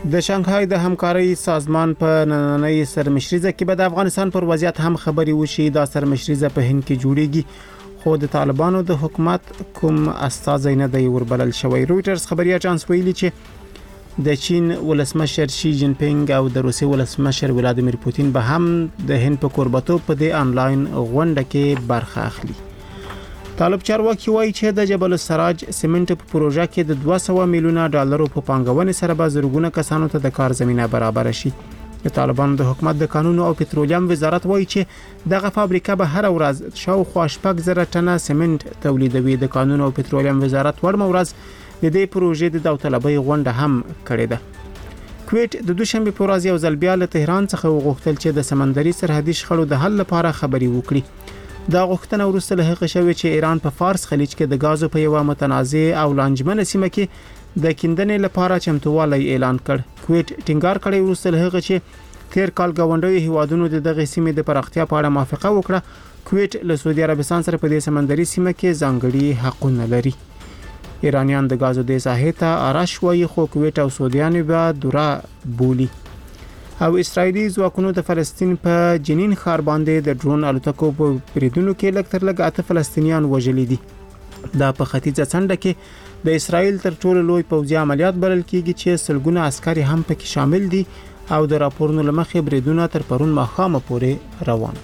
د شانګهای د همکارۍ سازمان په نننۍ سرمشریزه کې به د افغانستان پر وضعیت هم خبري وشي. دا سرمشریزه په هند کې جوړیږي خو د طالبانو د حکومت کوم استازی نه دی وربلل شوی. رويټرز خبري اژانس ویلي چې د چین ولسمشر شي جین پینګ او د روسي ولسمشر ولادیمیر پوتین به هم د هند په کوربتو په دې انلاین غونډه کې برخه اخلي. طالب چارواکي وایي چې د جبل السراج سیمنټ په پروژه کې د 200 میلیونه ډالرو په پانګونې سره به زرګونه کسانو ته د کار زمينه برابر شي. د طالبانو د حکومت د قانون او پټرولیم وزارت وایي چې دغه فابریکه به هر ورځ شاوخوا 1000 ټنه سیمنټ تولیدوي. د قانون او پټرولیم وزارت ورمه ورځ د دې پروژې د داوطلبۍ غونډه هم کړې ده. کویت د دوشنبه په ورځ یو ځل بیا له تهران څخه وغوښتل چې د سمندري سرحدي شخړو د حل لپاره خبري وکړي. دا غوښتنه وروسته له هغه شوې چې ایران په فارس خلیج کې د غازو په یو متنازع او لانجمنه سیمه کې د کیندنې لپاره چمتووالی اعلان کړ. کویت ټینګار کړی وروسته له هغه چې تیر کال غونډوي هیوادونو دغه سیمې د پراختیا په اړه موافقه وکړه. کویت له سعودي عربستان سره په دې سمندري سیمه کې ځانګړي حقونه لري. ایرانیان د غازو د ساحې ته آراش وایي خو کویت او سعودیان به دوره بولی. او اسرایلی ځواکونو د فلسطین په جنین ښار باندې د ډرون الوتکو په بریدونو کې لږ تر لږه 8 فلسطینیان وژلي دي. دا په ختیځه څنډه کې د اسرایل تر ټولو لوی پوځي عملیات بلل کیږي چې سلګونه عسکر هم پکې شامل دي او د راپورونو لمخې بریدونه تر پرون ماښام پورې روان.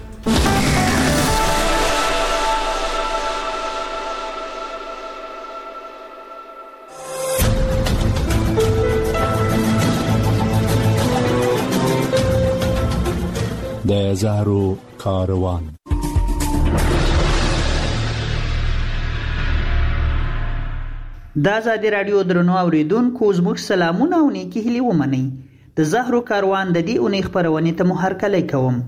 د زهرو کاروان. دا آزادي رادیو درنو اوریدونکو زموږ سلامونه او نیکی هیلې ومنئ. د زهرو کاروان د دې اونۍ خبرونې ته مو هرکلی کوم.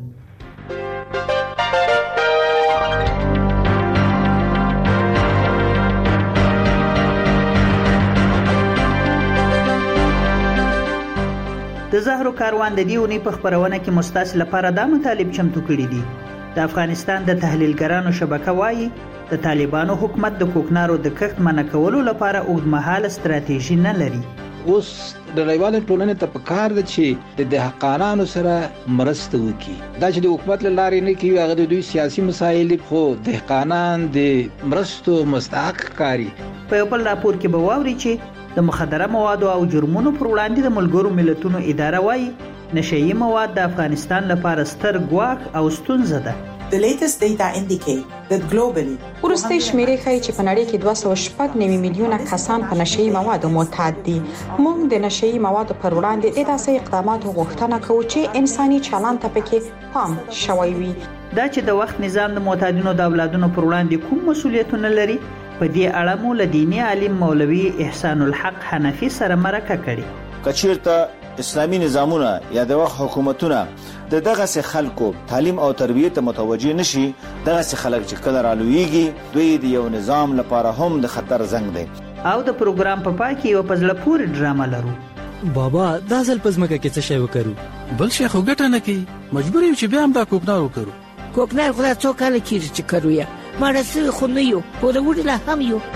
د زهرو کاروان د دې اونۍ په خبرونه کې مستاسل لپاره دا مطالب چمتو کړي دي. د افغانستان د تحلیلګرانو شبکه وایي د طالبانو حکومت د کوکنارو د کښت منع کولو لپاره اوږدمهاله ستراتیژي نه لري. اوس د نړیوالې ټولنې ته پکار ده چې د دهقانانو سره مرسته وکړي. دا چې د حکومت له لارې نه کوي هغه د دوی سیاسي مسایل خو دهقانان د مرستو مستحق کاری. په یو بل راپور کې به واوري چې د مخدره موادو او جرمونو پر وړاندې د ملګرو ملتونو اداره وایي نشئی مواد د افغانستان لپاره ستر ګواښ او ستونزه ده. The latest data indicate that globally ورسته شمیرې ښیي چې په نړۍ کې 209 میلیونه کسان په نشئی موادو معتاد دي. موږ د نشئی موادو پر وړاندې د داسې اقداماتو غوښتنه کوو چې انساني چلند ته پکې پام شوی وي. دا چې د وخت نظام د معتادینو د اولادونو پر وړاندې کوم مسؤلیتونه لري په دې اړه مو له دیني عالم مولوي احسان الحق حنفي سره مرکه کړي. کچیرته اسلامي نظامونه یا د وخت حکومتونه د دغه سه خلکو تعلیم او تربیت متوجه نشي، دغه سه خلک چې کله رالویږي دوی د یو نظام لپاره هم د خطر زنګ دی. او د پروګرام په پای کې یو پزله پوری ډرامه لرو. بابا دا ځل پزماکه کې څه شی وکړو؟ بل شي خو ګټه نه کوي، مجبور یو چې بیا هم دا کوکنار وکړو. کوکنار خو دا څو کال کېږي چې کړو یا مارسه خو نه یو په وړي لا هم یو.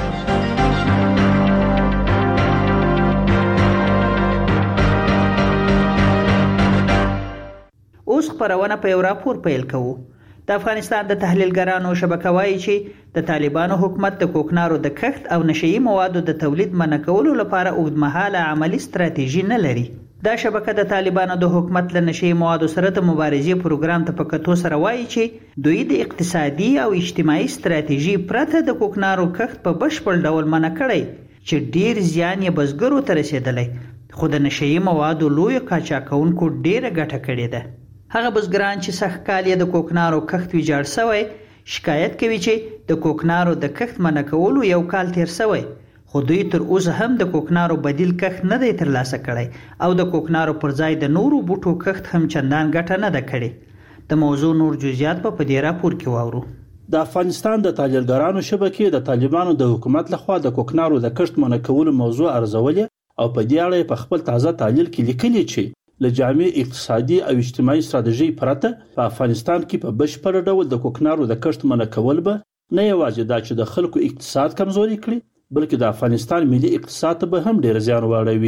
اوس خبرونه په یو راپور پیل کوو. د افغانستان د تحلیلګرانو شبکه وایي چې د طالبانو حکومت د کوکنارو د کښت او نشئی موادو د تولید منع کولو لپاره اوږدمهاله عملی ستراتیژي نه لري. دا شبکه د طالبانو د حکومت له نشئی موادو سره د مبارزې پروګرام ته په کتو سره وایي چې دوی د اقتصادي او اجتماعي ستراتیژي پرته د کوکنارو کښت په بشپړ ډول منع کړی چې ډیر زیان یې بزګرو ته رسیدلی، خو د نشئی موادو لوی قاچاقونکو ډیره ګټه کړې ده. هغه بزګران چې سخت کال یې د کوکنارو کښت ویجاړ شوی شکایت کوي چې د کوکنارو د کښت منع کولو یو کال تیر شوی، خو دوی تر اوسه هم د کوکنارو بدیل کښت نه دی ترلاسه کړی او د کوکنارو پر ځای د نورو بوټو کښت هم چندان ګټه نه ده کړې. د موضوع نور جزئیات په دې راپور کې واورو. د افغانستان د تحلیلګرانو شبکې د طالبانو د حکومت لخوا د کوکنارو د کښت منع کولو موضوع ارزولې او په دې اړه په خپل تازه تحلیل کې لیکلي چې له جامع اقتصادي او اجتماعي ستراتیژي پرته په افغانستان کې په بشپړ ډول د کوکنارو د کښت منع کول به نه یوازې دا چې د خلکو اقتصاد کمزوري کړي بلکې د افغانستان ملي اقتصاد ته به هم ډیر زیان واړوي.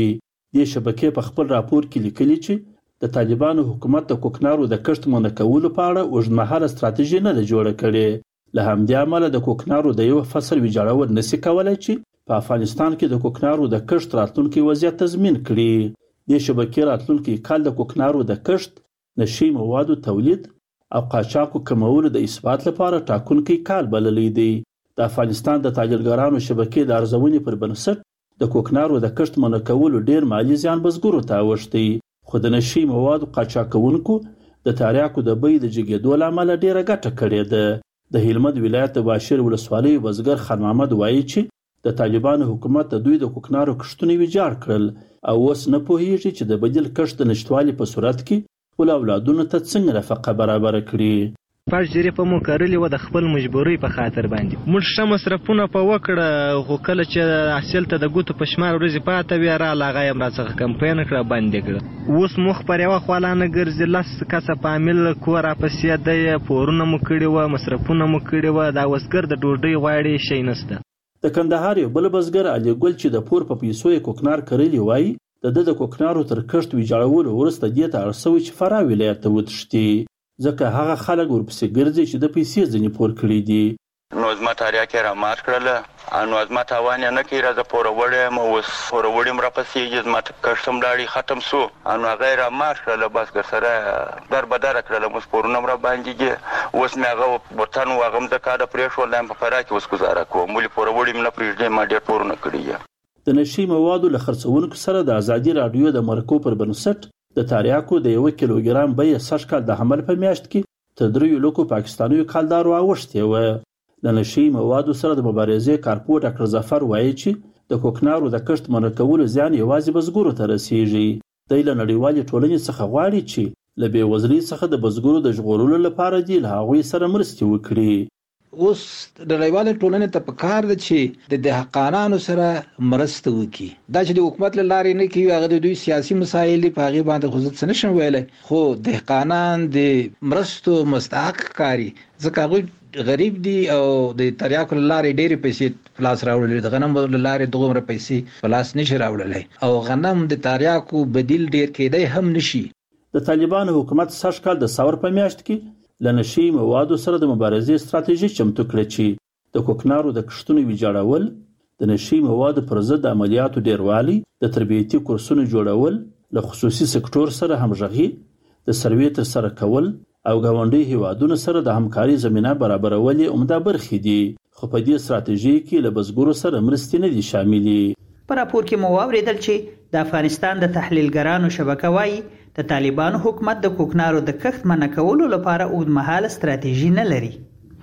دې شبکې په خپل راپور کې لیکلي چې د طالبانو حکومت د کوکنارو د کښت منع کولو په اړه اوږدمهاله ستراتیژي نه ده جوړه کړې. له همدې امله د کوکنارو د یو فصل ویجاړول نشي کولای چې په افغانستان کې د کوکنارو د کښت راتلونکي وضعیت تضمین کړي. دې شبکې راتلونکي کال د کوکنارو د کښت، نشي موادو تولید او قاچاقو کمولو د اثبات لپاره ټاکونکی کال بللی دی. د افغانستان د تاجرګرانو شبکې د ارزونې پر بنسټ د کوکنارو د کښت منع کولو ډیر مالی زیان بزګرو ته اوښتی، خو د نشي موادو قاچاقونکو د تریاکو د بیې د جګېدو له امله ډیره ګټه کړې ده. د هلمند ولایت د باشیر ولسوالۍ بزګر خان محمد وایي چې د طالبانو حکومت د دوی د کوکنارو کښتونه ویجاړ کړل او اوس نه پوهیږي چې د بدیل کښت د نشتوالي په صورت کې خپل اولادونو ته څنګه نفقه برابر کړي. پاش ظریفه مو کرلې و د خپل مجبورۍ په خاطر باندې موږ ښه مصرفونه په وکړه، خو کله چې حاصل ته د ګوتو په شمار ورځې پاته وې راغله هغه یې راڅخه کمپاین کړه، بندې کړه. اوس مخ پر یوه خوا لا نه ګرځي، 10 کسه په عامل کور راپسې دی، پورونه مو کړي وه، مصرفونه مو کړي وه، دا وسګر د ډوډۍ غواړي شی نشته. د کندهار یو بل بزګر علي ګل چې د پور په پیسو یې کوکنار کرلی وایي د کوکنارو تر کښت ویجاړولو وروسته دې ته اړ شوی چې فراه ولایت ته وتښتي، ځکه هغه خلک ورپسې ګرځي چې د پیسې ځینې پور کړي دي. نو زما تاریاک یې رامات کړله، نو زما تاوان یې نه کوي، راځه پوروړی یم، اوس پوروړی م راپسېږي، زما کښت هم لاړې ختم سو، نو هغه یې رامات کړله، بس ورسره دربدره کړله، اوس پورونه م راباندې، اوس مې هغه وطن و هغه م د کاډه پرېښول، لا یم په فراه کې اوس ګزاره کوم، ولې پوروړي م نه پرېږدي، ما ډېر پورونه کړي. د نشي موادو له خرڅونکو سره د ازادي راډیو د مرکو پر بنسټ د تریاکو د 1 کیلوګرام بیه سږ کال د حمل په میاشت کې تر 3 لکو پاکستانیو کالدارو اوښتې وه. د نشي موادو سره د مبارزې کارپو ډاکټر ظفر وایي چې د کوکنارو د کښت منع کولو زیان یوازې بزګرو ته رسیږي. دی له نړیوالې ټولنې څخه غواړي چې له بېوزلۍ څخه د بزګرو د ژغورلو لپاره دې له هغوی سره مرستې وکړي. اوس د نړیوالې ټولنې ته پکار ده چې د دهقانانو سره مرسته وکړي. دا چې د حکومت له لارې نه کوي هغه د دوی سیاسي مسایل په هغې باندې خو زه څه نشم ویلی، خو دهقانان د مرستو مستحق کاري، ځکه هغوی غریب دي او د تریاکو له لارې ډېرې پیسې په لاس راوړلې، د غنمو له لارې دومره پیسې په لاس نشي راوړلی، او غنم د تریاکو بدیل ډېر کېدی هم نشي. د طالبانو حکومت سږ کال د ثور په میاشت کې له نشي موادو سره د مبارزې ستراتیژي چمتو کړه چې د کوکنارو د کښتونو ویجاړول، د نشي موادو پر ضد د عملیاتو ډیروالی، د تربیتي کورسونو جوړول، له خصوصي سکتور سره همغږي، د سروې ترسره کول او ګاونډي هیوادونو سره د همکاري زمینه برابرول یې عمده برخې دي، خو په دې ستراتیژي کې له بزګرو سره مرستې نه دي شاملې. په راپور کې مو واورېدل چې د افغانستان د تحلیلګرانو شبکه وایي د طالبانو حکومت د کوکنارو د کښت منع کولو لپاره اوږدمهاله ستراتیژي نه لري.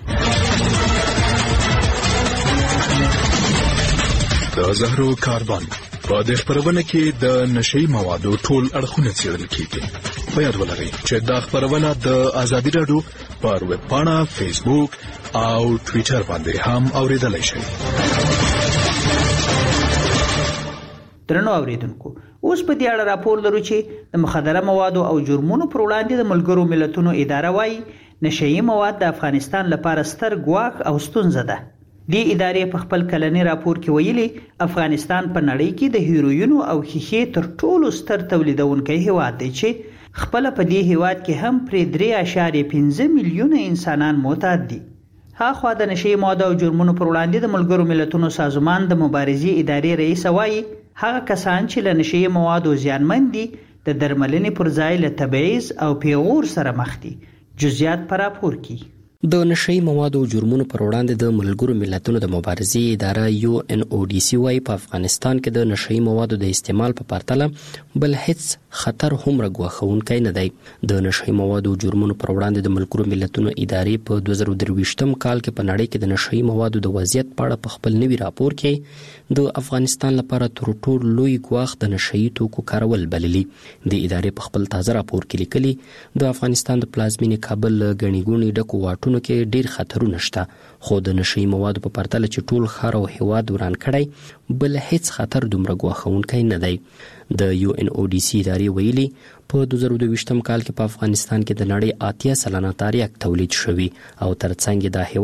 د زهرو کاروان په دې خپرونه کې د نشي موادو ټول اړخونه څېړل کیږي. په یاد ولرئ چې دا خپرونه د ازادي راډیو پر ویب پاڼه، فیسبوک او ټویټر باندې هم اوریدلای شئ. درنو اوریدونکو، اوس په دې اړه راپور لرو چې د مخدره موادو او جرمونو پر وړاندې د ملګرو ملتونو اداره وایي نشئی مواد د افغانستان لپاره ستر ګواښ او ستونزه ده. دې ادارې په خپل کلنی راپور کې ویلي افغانستان په نړۍ کې د هیروینو او ښیښې تر ټولو ستر تولیدونکی هیواد دی چې خپل په دې هیواد کې هم پرې 3.5 میلیونه انسانان معتاد دي. هاخوا د نشئی موادو او جرمونو پر وړاندې د ملګرو ملتونو سازمان د مبارزې ادارې رئیس وایي هغه کسان چې له نشئی موادو زیانمن دي د درملنې پر ځای له تبعیض او پیغور سره مخ دي. جزئیات په راپور کې. د نشئی موادو او جرمونو پر وړاندې د ملګرو ملتونو د مبارزې اداره UNODC وايي په افغانستان کې د نشئی موادو د استعمال په پرتله بل هیڅ خطر هم راګواښونکی نه دی. د نشئی موادو او جرمونو پر وړاندې د ملګرو ملتونو ادارې په 2023م کال کې په نړۍ کې د نشئی موادو د وضعیت په اړه په خپل نوي راپور کې د افغانستان لپاره تر ټولو لوی ګواښ د نشئی توکو کارول بللی. د ادارې په خپل تازه راپور کې لیکلي د افغانستان د پلازمینې کابل غنی ګونی ډکو واټونو کې ډیر خطرونه شته، خو د نشئی موادو په پرتله چې ټول ښار او هیواد وران کړی بل هیڅ خطر دومره ګواښونکی نه دی. د UNODC ادارې ویلي په 2022م کال کې په افغانستان کې د نړۍ 80 سلنه تریاک تولید شوی او ترڅنګ دا هیواد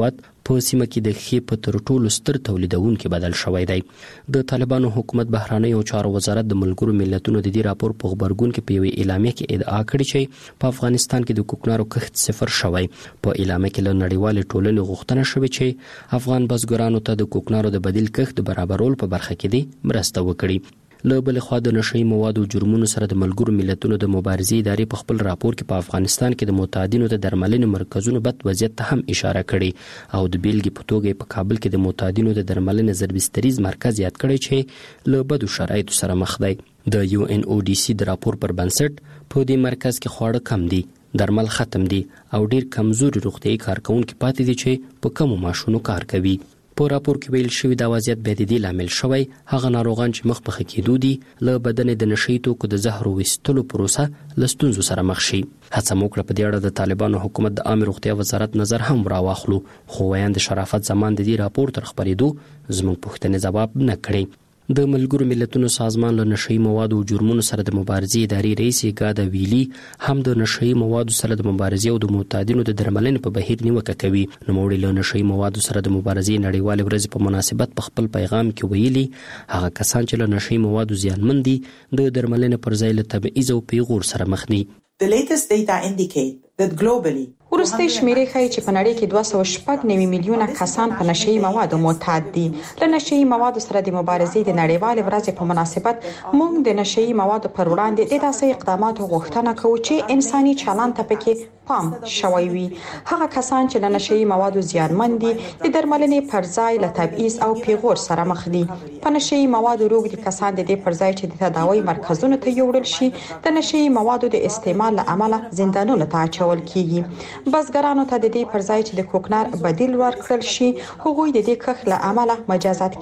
په سیمه کې د ښې په تر ټولو ستر تولیدونکي بدل شوی دی. د طالبانو حکومت بهرنیو چارو وزارت د ملګرو ملتونو د دې راپور په خبرګون کې په یوې اعلامیه کې ادعا کړې چې په افغانستان کې د کوکنارو کښت صفر شوی. په اعلامیه کې له نړیوالې ټولنې غوښتنه شوې چې افغان بزګرانو ته د کوکنارو د بدیل کښت برابرول په برخه کې دې مرسته وکړي. له بل خوا د نشئی موادو جرمونو سره د ملګرو ملتونو د مبارزې ادارې په خپل راپور کې په افغانستان کې د معتادینو د درملنې مرکزونو بد وضعیت ته هم اشاره کړې او د بیلګې په توګه په کابل کې د معتادینو د درملنې ضربستریز مرکز یاد کړی چې له بدو شرایطو سره مخ دی. د UNODC د راپور پر بنسټ په دې مرکز کې خواړه کم دي، درمل ختم دي او ډیر کمزوري روغتیايي کارکونکي پاتې دي چې په کمو معاشونو کار کوي. په راپور کې ویل شوی دا وضعیت بیا د دې لامل شوی هغه ناروغان چې مخ په ښه کېدو دي له بدن د نشئی توکو د زهرو ویستلو پروسه له ستونزو سره مخ شي. هڅه مو کړه په دې اړه د طالبانو حکومت د عامه روغتیا وزارت نظر هم راواخلو، خو ویاند شرافت زمان د دې راپور تر خبرېدو زموږ پوښتنې ځواب نه کړي. د ملګرو ملتونو سازمان له نشئی موادو او جرمونو سره د مبارزې ادارې رئیس ګادا ویلی هم د نشئی موادو سره د مبارزې او د معتادینو د درملنې په بهیر نیوکه کوي. نوموړي له نشئی موادو سره د مبارزې نړیوالې ورځې په مناسبت په خپل پیغام کې ویلي هغه کسان چې له نشئی موادو زیانمن دي د درملنې پر ځای له تبعیض او پیغور سره مخ دي. The latest data indicate that globally وروستۍ شمیرې ښیي چې په نړۍ کې 296 میلیونه کسان په نشئی موادو معتاد دي. له نشئی موادو سره د مبارزې د نړیوالې ورځې په مناسبت موږ د نشئی موادو پر وړاندې د داسې اقداماتو غوښتنه کوو چې انساني چلند ته پکې پام شوی وي. هغه کسان چې له نشئی موادو زیانمن دي د درملنې پر ځای له تبعیض او پیغور سره مخ دي. په نشئی موادو روږدي کسان د دې پر ځای چې د تداوی مرکزونو ته یوړل شي د نشئی موادو د استعمال له امله زندانونو ته اچول کیږي. بزګرانو ته د دې پر ځای چې د کوکنار بدیل ورکړل شي هغوی د دې کښت له امله مجازات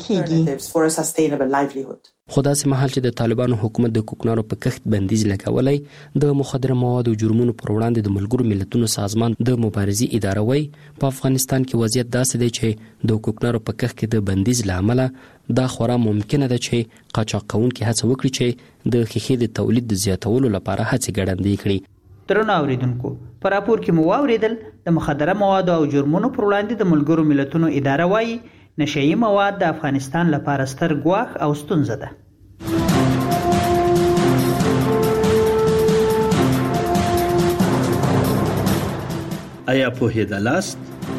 کیږي. خو داسې مهال چې د طالبانو حکومت د کوکنارو په کښت بندیز لګولی د مخدره موادو جرمونو پر وړاندې د ملګرو ملتونو سازمان د مبارزې اداره وایي په افغانستان کې وضعیت داسې دی چې د کوکنارو په کښت کې د بندیز له امله دا خورا ممکنه ده چې قاچاق کوونکي هڅه وکړي چې د ښیښې د تولید د زیاتولو لپاره هڅې ګړندۍ کړي. درنو اوریدونکو په راپور کې مو واوریدل د مخدره موادو او جرمونو پر وړاندې د ملګرو ملتونو اداره وایي نشئی مواد د افغانستان لپاره ستر ګواښ او ستونزه ده. آیا پوهېدلاست؟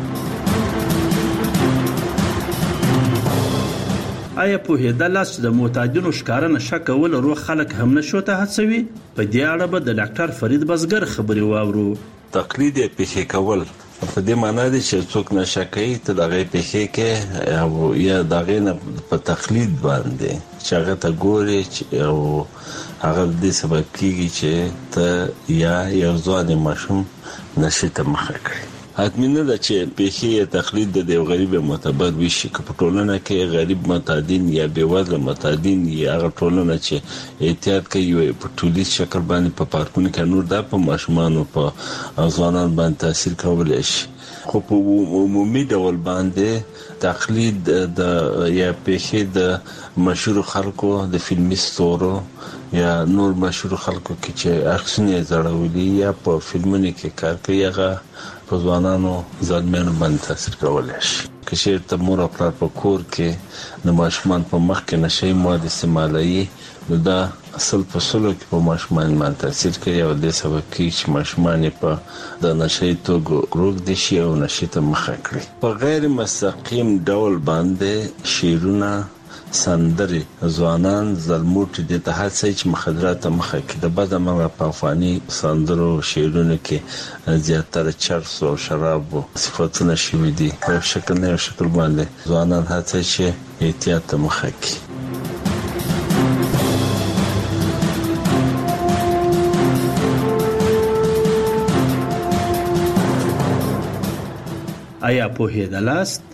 آیا پوهېدلاست چې د معتادینو ښکاره نشه کول روغ خلک هم نشو ته هڅوي؟ په دې اړه به د ډاکټر فرید بزګر خبرې واورو. تقلید یې پیښې کول په دې معنی دی چې څوک نشه کوي ته دغه پیښې کې او یا دغه نه په تقلید باندې چې هغه ته ګوري او هغه دې سبب کیږي چې ته یا یو ځوان ماشوم نشه ته مخه کړي. حتمی نه ده چې پیښې تقلید د یو غریب معتبر وي چې په ټولنه کې غریب معتادین یا بیوزله معتادین یا هغه ټولنه چې احتیاط کوي په ټولي شکل باندې په پارکونو کې نور د په ماشومان او په ځوانان باندې تاثیر کولای شي. خو په عمومي ډول باندې تقلید د یا پیښې د مشهور خلکو د فلمي ستورو یا نور مشهور خلکو کې چې اکسونه زړولي یا په فلمونو کې کار کوي هغه په ځوانانو ځلمنو باندې تاثیر کولای شي. که چېرته مور او پلار په کور کې د ماشومان په مخ کې نشئی مواد استعمالوي نو دا اصل په سلو کې په ماشومان باندې تاثیر کوي او د سبب کیږي چې ماشومان په د نشئی توګه روږدي شي او نشئی ته مخه کړي. په غیر مستقیم ډول باندې شیرونه سندرې ځوانان زلموټي د ته هڅه چې مخدرات مخه کې د بد عمل په افغاني سندرو شیرونه کې زیاتره چرس او شراب صفاتونه شوي دي په شکل نه شکل باندې ځوانان هڅه چې احتیاط مخه کې. آیا پوهېدلاست؟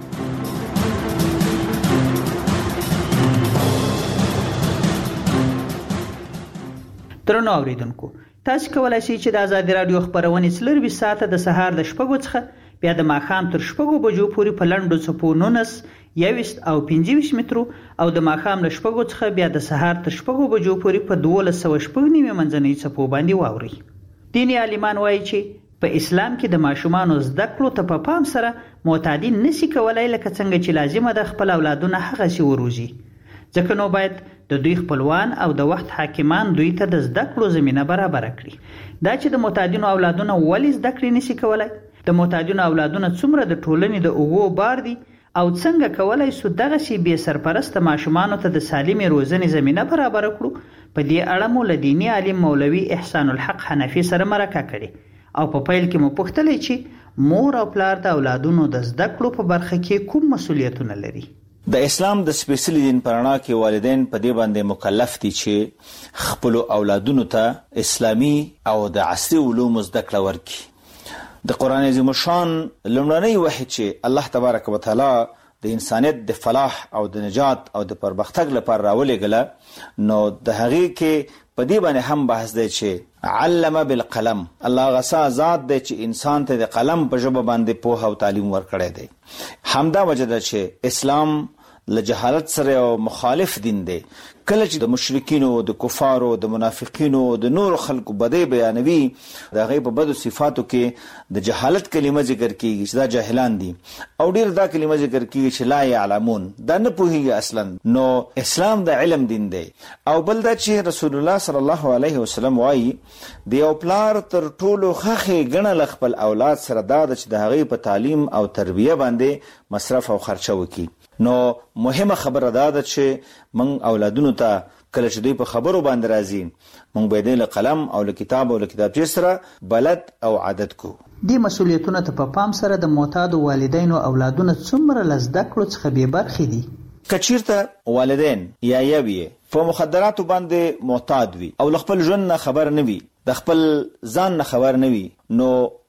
درنو اوریدونکو تاسو کولای شئ چې د ازادي رادیو خبرونه 24 ساعته د سهار د 6 څخه بیا د ماښام تر 6 بجو پورې په لنډو څپو 19 21 او 25 مترو او د ماښام له 6 څخه بیا د سهار تر 6 بجو پورې په 1290 منځنۍ څپو باندې واوري. دیني عالمان وایي چې په اسلام کې د ماشومانو زده کړو ته په پام سره معتادین نشي کولای لکه څنګه چې لازمه ده خپل اولادونه هغسې وروزي. ځکه نو باید د دوی خپلوان او د وخت حاکمان دوی ته د زده کړو زمینه برابره کړي. دا چې د معتادینو اولادونه ولې زده کړې نشي کولای، د معتادینو اولادونه څومره د ټولنې د اوږو بار دي، او څنګه کولای سو دغسې بې سرپرسته ماشومانو ته د سالمې روزنې زمینه برابره کړو. په دې اړه مو له دیني عالم مولوي احسان الحق حنفي سره مرکه کړې او په پیل کې مو پوښتلی چې مور او پلار د اولادونو د زده کړو په برخه کې کوم مسؤلیتونه لري. د اسلام د سپیڅلي دین په رڼا کې والدین په دې باندې مکلف دي چې خپل اولادونو ته اسلامي او د عصري علومو زده کړه ورکړي. د قرآن عظیم الشان لومړنی وحی چې الله تبارک وتعالی د انسانیت د فلاح او د نجات او د پرمختګ لپاره راولېږله، نو د هغې کې په دې باندې هم بحث دی چې علم بالقلم، الله غسا ذات دی چې انسان ته د قلم په ژبه باندې پوهه او تعلیم ورکړی دی. همدا وجه ده چې اسلام له جهالت سره او مخالف دین دی. کله چې د مشرکینو، د کفارو، د منافقینو، د نور خلکو بدی بیانوي، د هغې په بدو صفاتو کې د جهالت کلمه ذکر کیږي چې دا جاهلان دي، او ډیر دا کلمه ذکر کیږي چې لا يعلمون، دا نه پوهیږي اصلا. نو اسلام د علم دین دی. او بل دا چې رسول الله صلی الله علیه وسلم وایي د یو پلار تر ټولو ښه ګڼل خپل اولاد سره دا چې د هغې په تعلیم او تربیه باندې مصرف او خرچه وکړي. نو مهمه خبره دا ده چې موږ اولادونو ته کله چې دوی په خبرو باندې راځي، موږ باید له قلم او له کتاب او له کتابچې سره بلد او عادت کو. دې مسؤلیتونه ته په پام سره د معتادو والدینو اولادونه څومره له زده کړو څخه بې برخې دي. که چیرته والدین یا یوی په مخدراتو باندې معتاد وي او له خپل ژوند نه خبر نه وي، د خپل ځان نه خبر نه وي، نو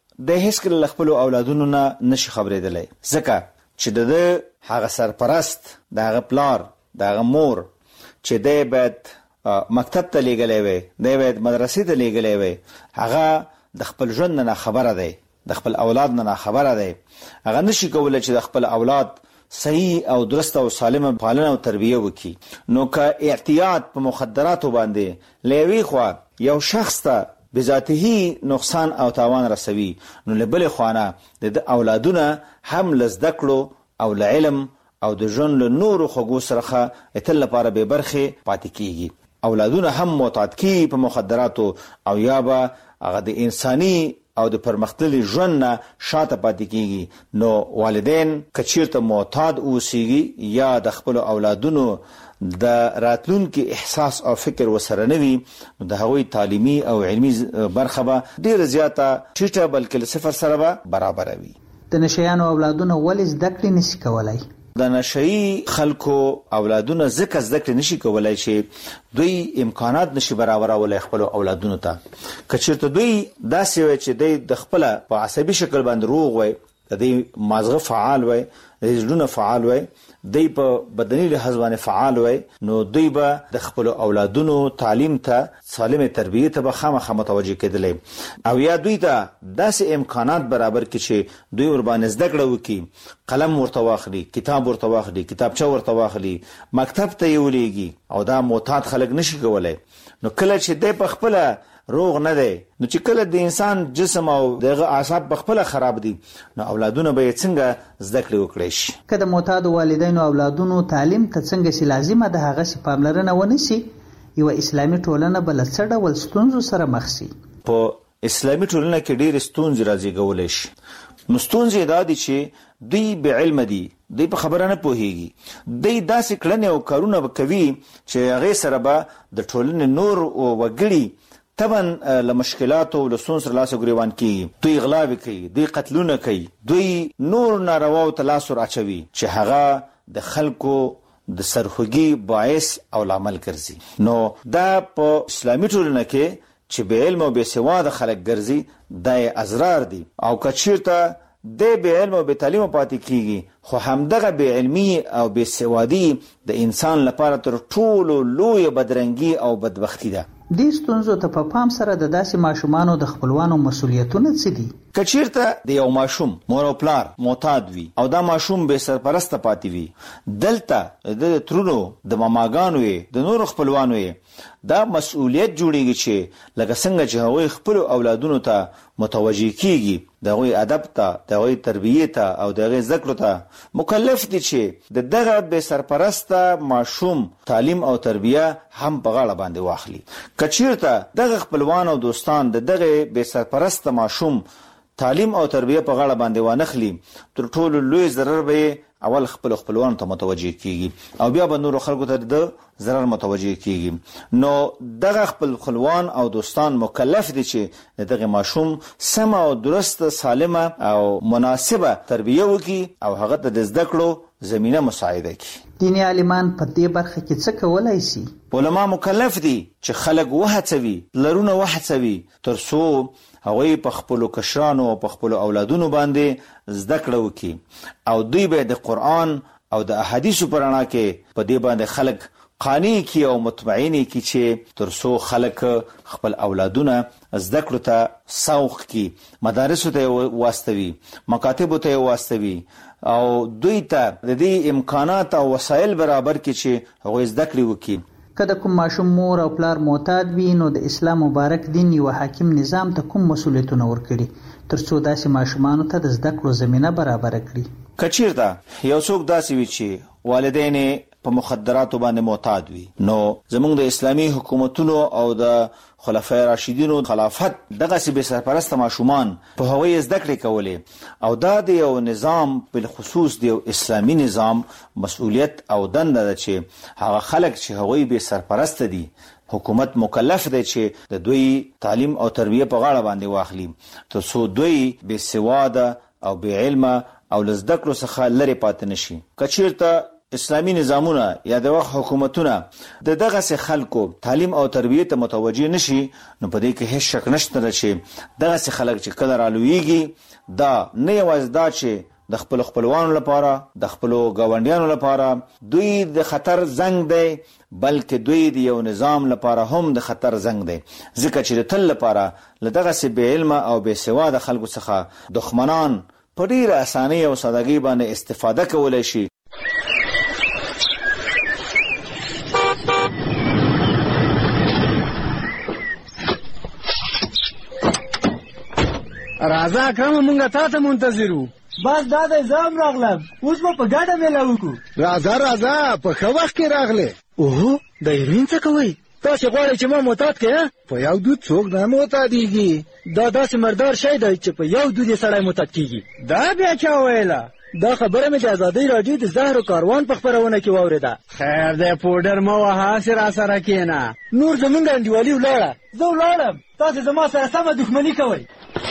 د هیڅکله له خپلو اولادونو نه نشي خبرېدلی. ځکه چې د هغه سرپرست، د هغه پلار، د هغه مور چې دی باید مکتب ته لیږلی وی، دی باید مدرسې ته لیږلی وی، هغه د خپل ژوند نه خبره دی، د خپل اولاد نه خبره دی. هغه نشي کولی چې د خپل اولاد صحیح او درست او سالمه پالنه او تربیه وکړي. نو که اعتیاد په مخدراتو باندې له یوې خوا یو شخص ته بذاته نقصان او تاوان رسوي، نو له بلې خوا نه د اولادونه هم له زده کړو او له علم او د ژوند له نورو خوږو سره تل لپاره بې برخې پاتې کیږي. اولادونه هم معتاد کیږي په مخدراتو، او یا به هغه د انساني او د پرمختللي ژوند نه شاته پاتې کیږي. نو والدین که چیرته معتاد اوسیږي یا د خپلو اولادونو د راتلونکي احساس او فکر وسره نه وي، نو د هغوی تعلیمي او علمي برخه به ډیره زیاته ټیټه بلکې له صفر سره به برابره وي. د نشیانو اولادونه ولې زده کړې نشي کولای؟ د نشئی خلکو اولادونه ځکه زده کړې نشي کولای چې دوی امکانات نشي برابرولای خپل اولادونو ته. که چېرته دوی داسې وي چې دوی د خپله په عصبي شکل باندې روغ وي، د دوی مازغه فعال وي، د دوی زړونه فعال وي، دوی په بدني لحاظ باندې فعال وي، نو دوی به د خپل اولادونو تعلیم ته، سالمه تربیه ته به خامخا متوجه کېدلی، او یا دوی ته داسې امکانات برابر کړي چې دوی ورباندې زده کړه وکړي، قلم ورته واخلي، کتاب ورته واخلي، کتابچه ورته واخلي، مکتب ته یې ولېږي. او دا معتاد خلک نشي کولی. نو کله چې دی په خپله روغ نه دی، نو چې کله د انسان جسم او دغه اعصاب په خپله خراب دي، نو اولادونه به یې څنګه زده کړې وکړی شي. که د معتادو والدینو اولادونو تعلیم ته څنګه سي لازمه ده هغسې پاملرنه ونه سي، یوه اسلامي ټولنه به له څه ډول ستونزو سره مخ سي؟ په اسلامي ټولنه کې ډېرې ستونزې رازېږولی شي. نو ستونزې دا دي چې دوی بې علمه دي، دوی په خبره نه پوهیږي، دوی داسې کړنې او کارونه به کوي چې هغې سره به د ټولنې نور وګړي طبعا له مشکلاتو او له ستونزو سره لاس ګریوان کیږي. دوی غلاوې کوي، دوی قتلونه کوي، دوی نور نارواو ته لاس ور اچوي چې هغه د خلکو د سرخوږي باعث او لامل ګرځي. نو دا په اسلامي ټولنه کې چې بې علم او بې سواده خلک ګرځي، دا یې ازرار دي. او که چېرته دی بې علم او بې تعلیمه پاتې کیږي، خو همدغه بې علمي او بې سوادي د انسان لپاره تر ټولو لویه بدرنګي او بدبختي ده. دې ستونزو ته په پام سره د داسې ماشومانو د خپلوانو مسؤلیتونه څه دي؟ کچیرته د یو ماشوم مور او پلار معتاد وي او دا ماشوم به سرپرسته پاتې وي دلته د ترونو د ماماګانو د نور خپلوانو دا مسؤلیت جوړیږي چې لکه څنګه چې هغوی خپل اولادونو ته متوجه کیږي د هغوی ادب ته د هغوی تربیې ته او د هغوی زده کړو ته مکلف دي چې د دغه بې سرپرسته ماشوم تعلیم او تربیه هم په غاړه باندې واخلي. کچیرته دغه خپلوان او دوستان د دغه بې سرپرسته ماشوم تعلیم او تربیه په غاړه باندې وانخلي تر ټولو لوی ضرر به اول خپلوان ته متوجه کیږي او بیا به نور خلکو ته د ضرر متوجه کیږي. نو دغه خپلوان او دوستان مکلف دي چې دغه ماشوم سم او درست سالمه او مناسبه تربیه وکړي او هغه ته د زده کړو زمينه مساعده کړي. دیني عالمان په دې برخه کې څه کولای شي؟ علما مکلف دي چې خلک وهڅوي لرونه وهڅوي ترڅو هغوی په خپلو کشرانو او په خپلو اولادونو باندې زده کړه وکړي او دوی به د قرآن او د احادیثو په رڼا کې په دې باندې خلک قانع کی او مطمئن کی چې ترڅو خلک خپل اولادونه زده کړو ته سوق کی مدارس ته واستوي مکاتب ته واستوي او دوی ته د دې امکانات او وسایل برابر کی چې هغوی زده کړي وکړي. که د کوم ماشوم مور او پلار معتاد وي نو د اسلام مبارک دین یو حاکم نظام ته کوم مسؤلیتونه ورکړي ترڅو داسې ماشومانو ته د زده کړو زمینه برابر کړي؟ کچیرته یو څوک داسې وي چې والدین په مخدراتو باندې معتاد وي نو زموږ د اسلامي حکومتونو او د خلفای راشدینو خلافت دغه سي به سرپرست ماشومان په هوی زده کړې کولې او دا د یو نظام بل خصوص د اسلامي نظام مسؤلیت او دنده ده چې هغه خلک چې هوی به سرپرست دي حکومت مکلف دی چې د دوی تعلیم او تربیه په غاړه باندې واخلي ترڅو دوی بې سواده او بې علمه او لزده کړو څخه لرې پاتې نشي. کچیرته اسلامی نظامونه یا د وخت حکومتونه د دغه سه خلکو تعلیم او تربیه ته متوجه نشي نو په دې کې هیڅ شک نشته چې دغه سه خلک چې کله رالویږي دا نه یوازې دا چې د خپلوانو لپاره د خپل گاونډیانو لپاره دوی د خطر زنګ دی بلکې دوی د یو نظام لپاره هم د خطر زنګ دی ځکه چې تل لپاره لدغه سه بې علم او بې سواده خلکو څخه دښمنان په ډیره اسانۍ او سادهګۍ باندې استفاده کولای شي. راځه اکرم مونږه تا ته منتظرو. بس دا د ځام راغلم اوس به په ګډه میله وکړو. راځه په ښه وخت کې راغلې. اوهو د هیروین څه کوئ؟ تاسې غواړئ چې ما معتاد کړې؟ په یو دود څوک نه معتادېږي. دا داسې مردار شی دی چې په یو دود یې سړی معتاد کېږي. دا بیا چا ویله؟ دا خبره مې د ازادۍ راډیو د زهرو کاروان په خپرونه کې واورېده. خیر دی پوډر مه وهه هسې راسره کښېنه. نور زمونږ انډیوالي ولاړه. زه ولاړم تاسې زما سره سمه دښمني کوئ.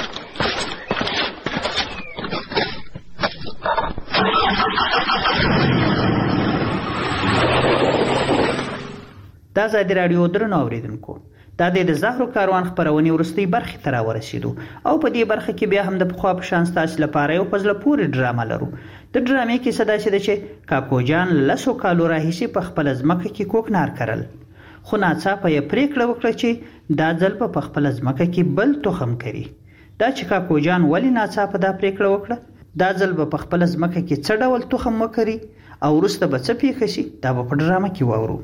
دا ازادي راډیو درنو اوریدونکو دا د زهرو کاروان خپرونې وروستۍ برخې ته راورسېدو او په دې برخه کې بیا هم د پخوا په شان ستاسو لپاره یو په زړه پورې ډرامه لرو. د ډرامې کیسه داسې ده چې کاکو جان 10 کالو راهیسې په خپله ځمکه کې کوکنار کرل خو ناڅاپه یې پرېکړه وکړه چې دا ځل په خپله ځمکه کې بل تخم کري. دا چې کاکو جان ولې ناڅاپه دا پرېکړه وکړه دا ځل به په خپله ځمکه کې څه ډول تخم وکري او وروسته به څه پیښه شي دا به په ډرامه کې واورو.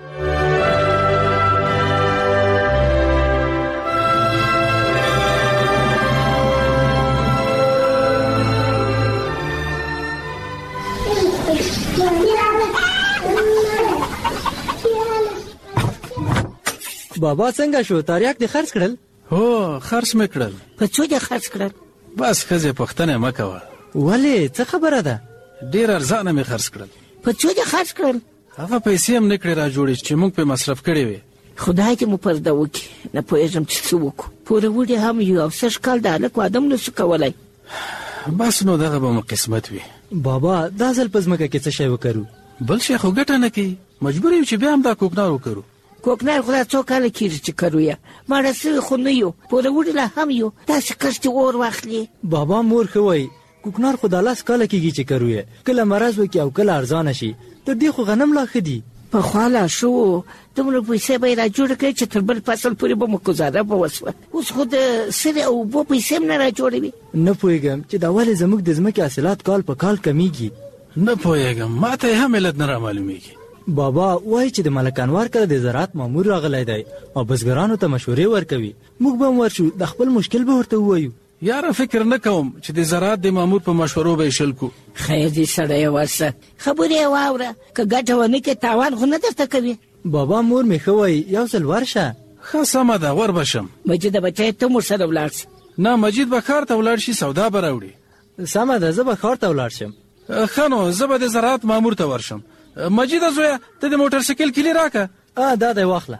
بابا څنګه شو تاریاک دې خرڅ کړل؟ هو خرڅ مې کړل. په څو دې خرڅ کړل؟ بس ښځې پوښتنه مه کوه. ولې څه خبره ده؟ ډېر ارزانه مې خرڅ کړل. په څو دې خرڅ کړل؟ هغه پیسې هم نه کړې را جوړې چې موږ پې مصرف کړې وې. خدای دې مو پرده وکړي نه پوهېږم چې څه وکړو. پوره وړي هم یو او سږ کال د هلک واده هم نسو کولی. بس نو دغه به مو قسمت وي. بابا دا ځل په ځمکه کې څه شی وکرو؟ بل شی خو ګټه نه کوي مجبور یو چې بیا هم دا کوکنار وکرو. کوکنار خو دا څو کاله کېږي چې کرو یې ماړه سوي خو نه یو پوره وړي لا هم یو داسې کښتې اور واخلي. بابا مور ښه وایي کوکنار خو دا 10 کاله کېږي چې کرو یې کله مرض وکړي او کله ارزانه شي تر دې خو غنم لا ښه دي. په خواله شو دومره پیسې به یې را جوړ کړي چې تر بل فصل پورې به مو ګزاره به وسوه. اوس خو د سرې او اوبو پیسې هم نه را جوړوي. نه پوهېږم چې دا ولې زموږ د ځمکې حاصلات کال په کال کمیږي. نه پوهېږم، ما ته یې هم علت نه را معلومیږي. بابا وایي چې د ملک انوار کله د زراعت مامور راغلی دی او بزګرانو ته مشورې ورکوي. موږ به هم ورشو د خپل مشکل به ورته ووایو. یاره فکر نه کوم چې د زراعت د مامور په مشورو به یې شل کو. خیر دې سړی ورشه، خبرې یې واوره، که ګټه ونه کړې تاوان خو نه درته کوي. بابا مور مې ښه وایي یو ځل ورشه. ښه سمه ده، ور به شم. مجیده بچی ته مور سره ولاړ شه. نه مجید به ښار ته ولاړ شي، سودا به راوړي. سمه ده، زه به ښار ته ولاړ شم. ښه نو زه به د زراعت مامور ته ورشم. مجیده زویه ته د موټر سایکل کیلي راکه. دا دی واخله.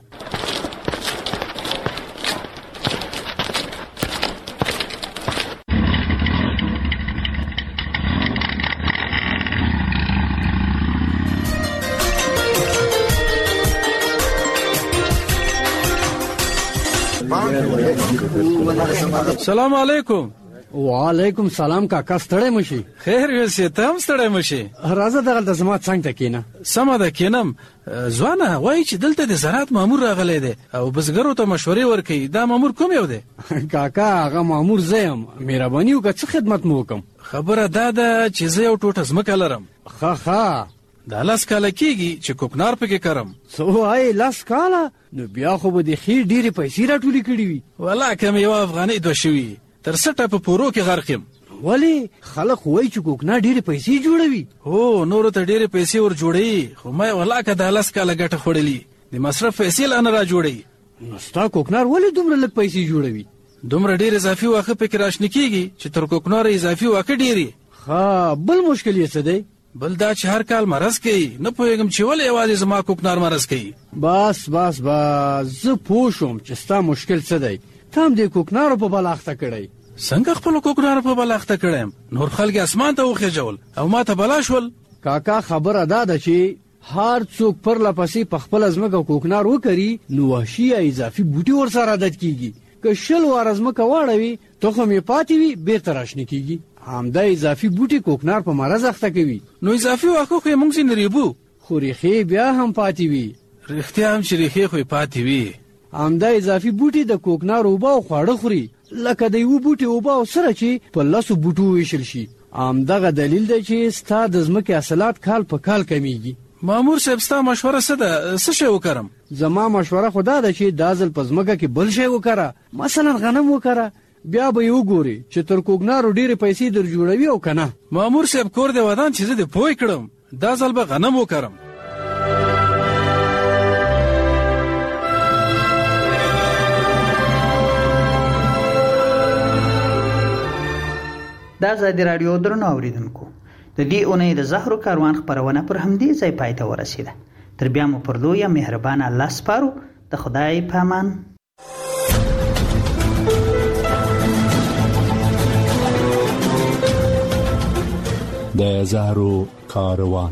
سلام علیکم. وعلیکم سلام کاکا، ستړی مشي؟ خیر یوسې، ته هم ستړی مشي. راځه دغلته زما څنګ ته کښېنه. سمه ده کښېنم. ځوانه وایي چې دلته د زراعت مامور راغلی دی او بزګرو ته مشورې ورکوي. دا مامور کوم یو دی؟ کاکا هغه مامور زه یم. مهرباني وکړه څه خدمت مو وکړم؟ خبره دا ده چې زه یو ټوټه ځمکه لرم. ښه دا 10 کاله کېږي چې کوکنار پکې کرم. څه وایې 10 کاله؟ نو بیا خو به د ښې ډېرې پیسې راټولې کړي وي. والله که مې یوه افغانۍ دوه شوي تر سټه په پورو کې غرق یم. ولې؟ خلک وایي چې کوکنار ډېرې پیسې جوړوي. هو نورو ته ډېرې پیسې ور جوړوي، خو ما والله که دا 10 کاله ګټه خوړلي د مصرف پیسې لا نه را جوړوي. نو ستا کوکنار ولې دومره لږ پیسې جوړوي؟ دومره ډېر اضافي واښه پکې راشنه کېږي چې تر کوکناره اضافي واښه ډېري. بل مشکل یې څه دی؟ بل دا چې هر کال مرض کوي. نه پوهېږم چې ولې یوازې زما کوکنار مرض کوي. بس زه پوه شوم چې ستا مشکل څه دی. ته هم د کوکنارو په بلا اخته کړی. څنګه خپلو کوکنارو په بلا اخته کړی؟ نور خلک اسمان ته وخېژول او ما ته بلا شول. کاکا خبره دا ده چې هر څوک پرله پسې په خپله ځمکه کوکنار وکري نو وحشي یا اضافي بوټي ورسره عادت کېږي. که 100 واره ځمکه واړوي تخم یې پاتې وي بیرته راشنه کېږي. همدا اضافي بوټي کوکنار په مرض اخته کوي. نو اضافي واښه خو یې موږ ځینې ریبو، خو ریښې بیا هم پاتې وي. رښتیا هم چې ریښې خو یې پاتې وي. همدا اضافي بوټي د کوکنار اوبه او خواړه خوري، لکه د یوه بوټي اوبه او سره چې په 10 بوټو ویشل شي. همدغه دلیل دی چې ستا د ځمکې حاصلات کال په کال کمیږي. مامور صاحب ستا مشوره څه ده؟ څه شی وکړم؟ زما مشوره خو دا ده چې دا ځل په ځمکه کې بل شی وکړه، مثلا غنم وکړه. بیا به یې وګوري چې تر کوکنارو ډېرې پیسې در جوړوي او که نه. مامور صاحب کور دې ودان چې زه دې پوه کړم. دا ځل به غنم وکړم. دا ازادي راډیو درنو اوریدونکو، د دې اونۍ د زهرو کاروان خپرونه پر همدې ځای پای ته ورسیده. تر بیا مو پر لویه مهربان الله سپارو. د خدای په امان. د زهرو کاروان.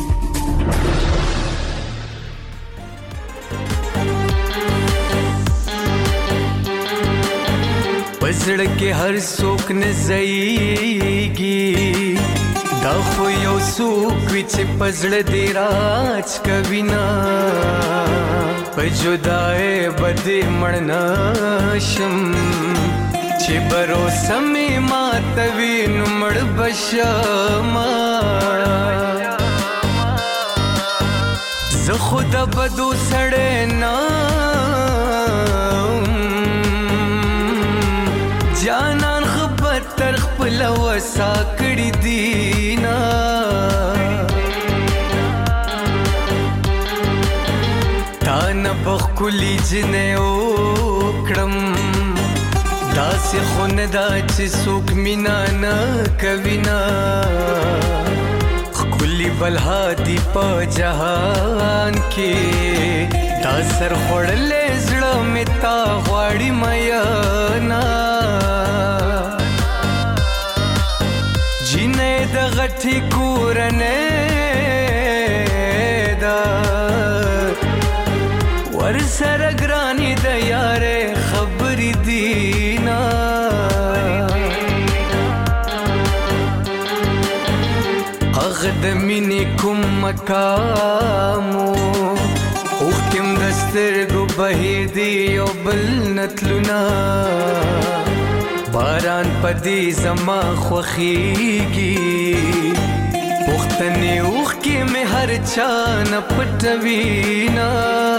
پزړه کې هر څوک نه ځایږي، دا خو یو څوک وي چې پزړه دې راج کوي نه. په جدای به دې مړ نه شم، چې بروسه مې ماتوي نو مړ به شمه. زه خو د بدو سړی نه جانان خبر تر خپل وسا کړی دینا. تا نه بخلی جنې وکړم، داسې خو نه دا چې څوک مینا نه کوي نه. ښکلي بلهادي په جهان کې دا سر خوړلی زړه مې تا غواړي مینا. جینې د غټې کورنۍ ده ورسره ګرانې د یارې خبرې دینا. هغه د مینې کوم مقامو اوختم دسترګو بهیر دی یو بل نتلونا باران پدی زما خوخیږي پختنې اوخ کې مې هر چا نه پټوینا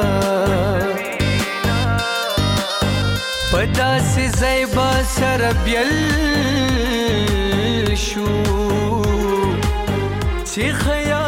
پدا سي زيبا سر بیل شو چې خیا